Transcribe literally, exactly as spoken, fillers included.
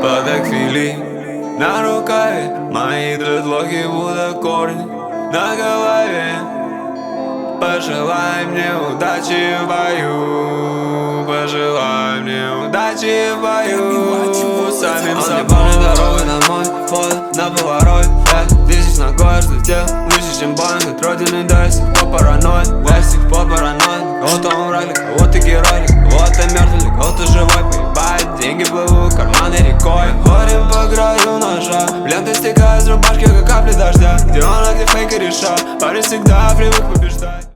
под аквилей. На рукаве мои дредлоки будут корни. На голове пожелай мне удачи в бою. Пожелай мне удачи в бою. Самим собой дорогой на мой вход на повороте. Ты здесь ногой взлетел выше, чем Боинг от родины. До сих пор параноид, до сих пор параноид. Кого-то он враг, кого-то герой, кого-то мертвый, кого-то живой. Поебать, деньги плывут, карманы рекой. Ходим по краю ножа, ленты стекают с рубашки, как капли дождя. Где он, а где фейк и решал. Парень всегда привык побеждать.